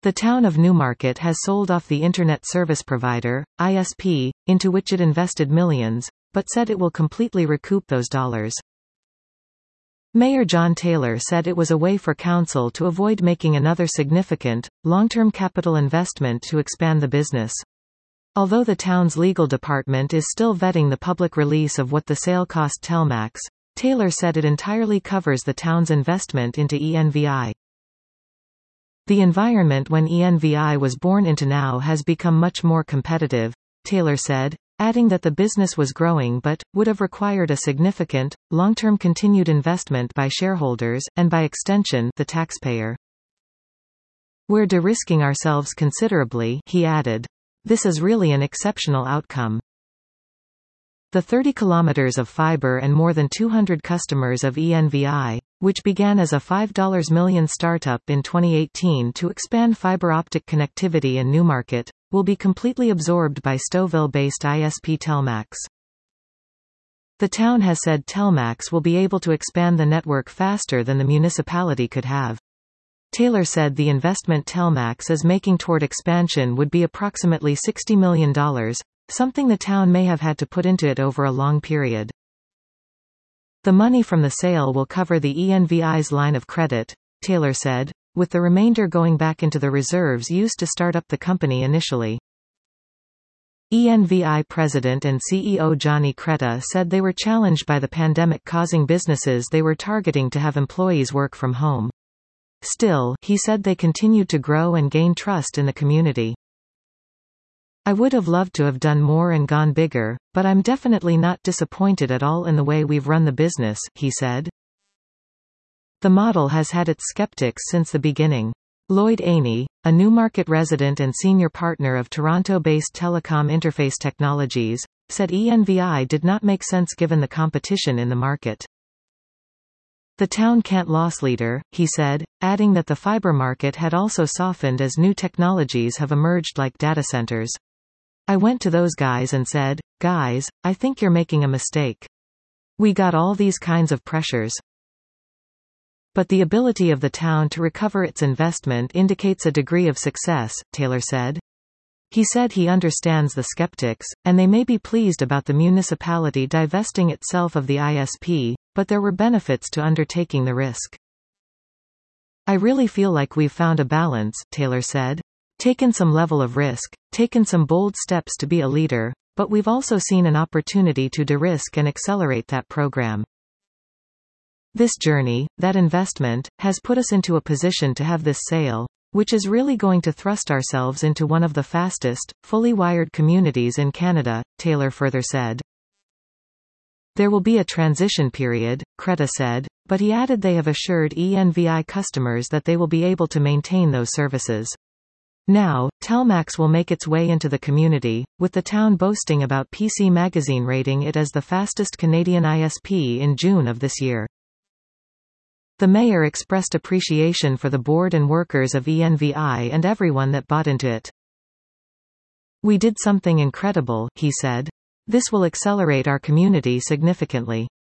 The town of Newmarket has sold off the Internet Service Provider, ISP, into which it invested millions, but said it will completely recoup those dollars. Mayor John Taylor said it was a way for council to avoid making another significant, long-term capital investment to expand the business. Although the town's legal department is still vetting the public release of what the sale cost Telmax, Taylor said it entirely covers the town's investment into ENVI. The environment when ENVI was born into now has become much more competitive, Taylor said, adding that the business was growing but would have required a significant, long-term continued investment by shareholders, and by extension, the taxpayer. We're de-risking ourselves considerably, he added. This is really an exceptional outcome. The 30 kilometers of fiber and more than 200 customers of ENVI, which began as a $5 million startup in 2018 to expand fiber optic connectivity in Newmarket, will be completely absorbed by Stouffville-based ISP Telmax. The town has said Telmax will be able to expand the network faster than the municipality could have. Taylor said the investment Telmax is making toward expansion would be approximately $60 million, something the town may have had to put into it over a long period. The money from the sale will cover the ENVI's line of credit, Taylor said, with the remainder going back into the reserves used to start up the company initially. ENVI president and CEO Johnny Creta said they were challenged by the pandemic causing businesses they were targeting to have employees work from home. Still, he said they continued to grow and gain trust in the community. I would have loved to have done more and gone bigger, but I'm definitely not disappointed at all in the way we've run the business, he said. The model has had its skeptics since the beginning. Lloyd Aney, a Newmarket resident and senior partner of Toronto-based Telecom Interface Technologies, said ENVI did not make sense given the competition in the market. The town can't loss leader, he said, adding that the fiber market had also softened as new technologies have emerged like data centers. I went to those guys and said, guys, I think you're making a mistake. We got all these kinds of pressures. But the ability of the town to recover its investment indicates a degree of success, Taylor said. He said he understands the skeptics, and they may be pleased about the municipality divesting itself of the ISP, but there were benefits to undertaking the risk. I really feel like we've found a balance, Taylor said. Taken some level of risk, taken some bold steps to be a leader, but we've also seen an opportunity to de-risk and accelerate that program. This journey, that investment, has put us into a position to have this sale, which is really going to thrust ourselves into one of the fastest, fully wired communities in Canada, Taylor further said. There will be a transition period, Creta said, but he added they have assured ENVI customers that they will be able to maintain those services. Now, Telmax will make its way into the community, with the town boasting about PC Magazine rating it as the fastest Canadian ISP in June of this year. The mayor expressed appreciation for the board and workers of ENVI and everyone that bought into it. We did something incredible, he said. This will accelerate our community significantly.